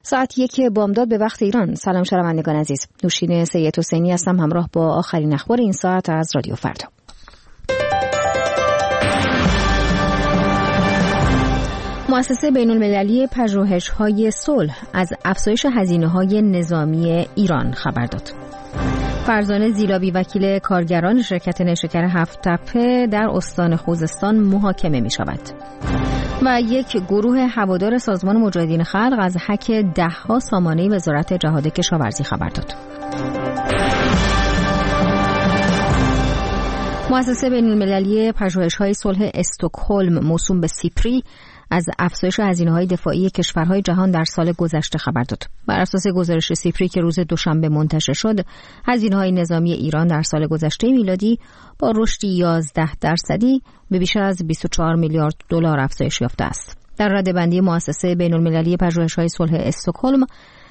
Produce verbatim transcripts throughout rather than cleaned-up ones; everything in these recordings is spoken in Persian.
ساعت یک بامداد به وقت ایران. سلام شنوندگان عزیز، نوشین سید حسینی هستم همراه با آخرین اخبار این ساعت از رادیو فردا. مؤسسه بین‌المللی پژوهش‌های صلح از افزایش هزینه‌های نظامی ایران خبر داد. فرزانه زیلابی وکیل کارگران شرکت نیشکر هفت تپه در استان خوزستان محاکمه می‌شود. و یک گروه هوادار سازمان مجاهدین خلق از هک ده‌ها سامانه وزارت جهاد کشاورزی خبر داد. مؤسسه بین‌المللی پژوهش‌های صلح استکهلم موسوم به سیپری از افزایش هزینه‌های دفاعی کشورهای جهان در سال گذشته خبر داد. بر اساس گزارش سیپری که روز دوشنبه منتشر شد، هزینه‌های نظامی ایران در سال گذشته میلادی با رشد یازده درصدی به بیش از بیست و چهار میلیارد دلار افزایش یافته است. در رده‌بندی مؤسسه بین‌المللی پژوهش‌های صلح استکهلم،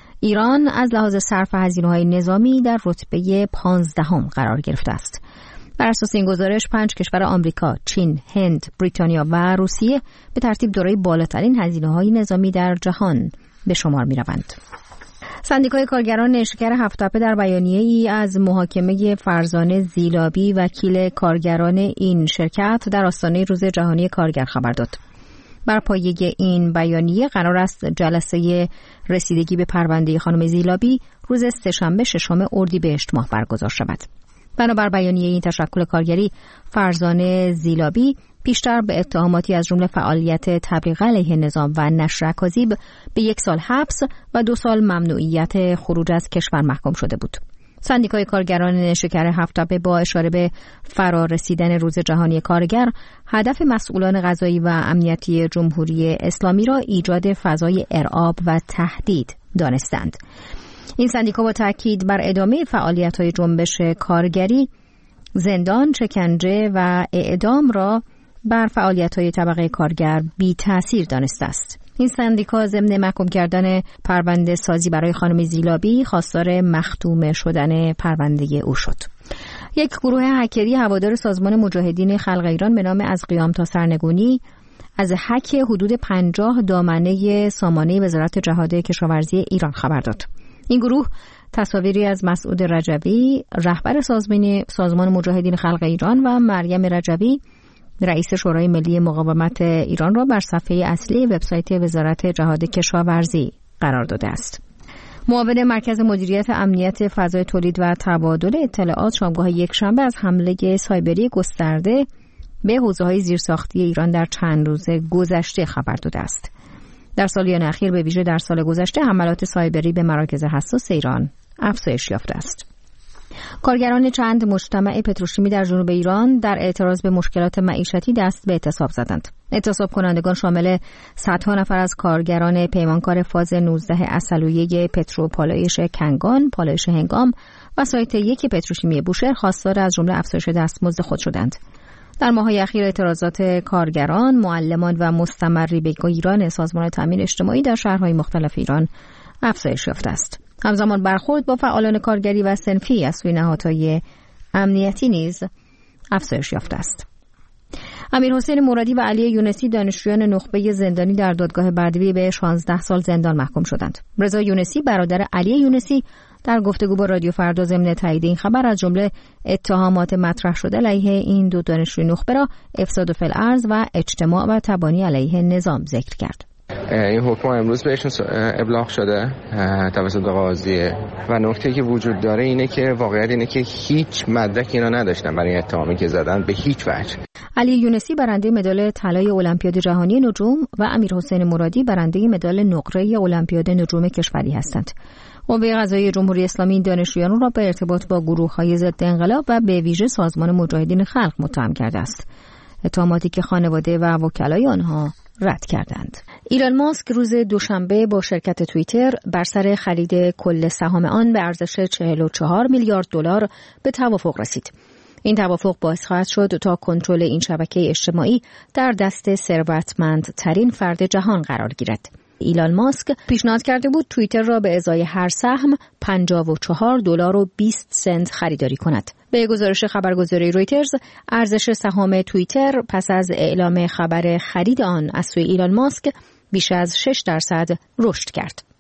ایران از لحاظ صرف هزینه‌های نظامی در رتبه پانزدهم قرار گرفته است. بر اساس این گزارش پنج کشور آمریکا، چین، هند، بریتانیا و روسیه به ترتیب دارای بالاترین هزینه‌های نظامی در جهان به شمار می‌روند. سندیکای کارگران نیشکر هفت تپه در بیانیه‌ای از محاکمه فرزانه زیلابی وکیل کارگران این شرکت در آستانه روز جهانی کارگر خبر داد. بر پایه این بیانیه قرار است جلسه رسیدگی به پرونده خانم زیلابی روز سه‌شنبه ششم اردیبهشت ماه برگزار شود. بنابر بیانیه این تشکل کارگری، فرزانه زیلابی پیشتر به اتهاماتی از جمله فعالیت تبلیغ علیه نظام و نشر اکاذیب به یک سال حبس و دو سال ممنوعیت خروج از کشور محکوم شده بود. سندیکای کارگران نیشکر هفت تپه با اشاره به فرار رسیدن روز جهانی کارگر، هدف مسئولان قضایی و امنیتی جمهوری اسلامی را ایجاد فضای ارعاب و تهدید دانستند. این سندیکا با تاکید بر ادامه فعالیت‌های جنبش کارگری، زندان، شکنجه و اعدام را بر فعالیت‌های طبقه کارگر بی تأثیر دانسته است. این سندیکا ضمن محکوم کردن پرونده سازی برای خانم زیلابی خواستار مختوم شدن پرونده او شد. یک گروه هکری هوادار سازمان مجاهدین خلق ایران به نام از قیام تا سرنگونی از هک حدود پنجاه دامنه سامانه وزارت جهاد کشاورزی ایران خبر داد. این گروه تصاویری از مسعود رجوی، رهبر سازمان سازمان مجاهدین خلق ایران و مریم رجوی، رئیس شورای ملی مقاومت ایران را بر صفحه اصلی وبسایت وزارت جهاد کشاورزی قرار داده است. معاون مرکز مدیریت امنیت فضای تولید و تبادل اطلاعات شامگاه یکشنبه از حمله سایبری گسترده به حوزه‌های زیرساختی ایران در چند روز گذشته خبر داده است. در سالیان اخیر به ویژه در سال گذشته حملات سایبری به مراکز حساس ایران افزایش یافته است. کارگران چند مجتمع پتروشیمی در جنوب ایران در اعتراض به مشکلات معیشتی دست به اعتصاب زدند. اعتصاب کنندگان شامل صدها نفر از کارگران پیمانکار فاز نوزده عسلویه پترو پالایش کنگان، پالایش هنگام و سایت یک پتروشیمی بوشهر خواستار از جمله افزایش دستمزد خود شدند. در ماه‌های اخیر اعتراضات کارگران، معلمان و مستمری پیگیران سازمان تامین اجتماعی در شهرهای مختلف ایران افزایش یافته است. همزمان برخورد با فعالان کارگری و صنفی از سوی نهادهای امنیتی نیز افزایش یافته است. امیرحسین مرادی و علی یونسی دانشجویان نخبه زندانی در دادگاه بردبی به شانزده سال زندان محکوم شدند. رضا یونسی برادر علی یونسی در گفتگو با رادیو فردا ضمن تایید این خبر از جمله اتهامات مطرح شده علیه این دو دانشجوی نخبه را افساد فی الارض و اجتماع و تبانی علیه نظام ذکر کرد. این حکم امروز بهشون ابلاغ شده توسط قاضی و نکته که وجود داره اینه که واقعیت اینه که هیچ مدرکی اینا نداشتن برای اتهامی که زدن به هیچ وجه. علی یونسی برنده مدال طلای المپیاد جهانی نجوم و امیرحسین مرادی برنده مدال نقره المپیاد نجوم کشوری هستند. قوه قضاییه جمهوری اسلامی دانشجویان را به ارتباط با گروه‌های ضد انقلاب و به ویژه سازمان مجاهدین خلق متهم کرده است. اتهاماتی که خانواده و وکلای آنها رد کردند. ایلان ماسک روز دوشنبه با شرکت توییتر بر سر خرید کل سهام آن به ارزش چهل و چهار میلیارد دلار به توافق رسید. این توافق باعث خواهد شد تا کنترل این شبکه اجتماعی در دست ثروتمندترین فرد جهان قرار گیرد. ایلان ماسک پیشنهاد کرده بود توییتر را به ازای هر سهم پنجاه و چهار دلار و بیست سنت خریداری کند. به گزارش خبرگزاری رویترز، ارزش سهام توییتر پس از اعلام خبر خرید آن از سوی ایلان ماسک بیش از شش درصد رشد کرد.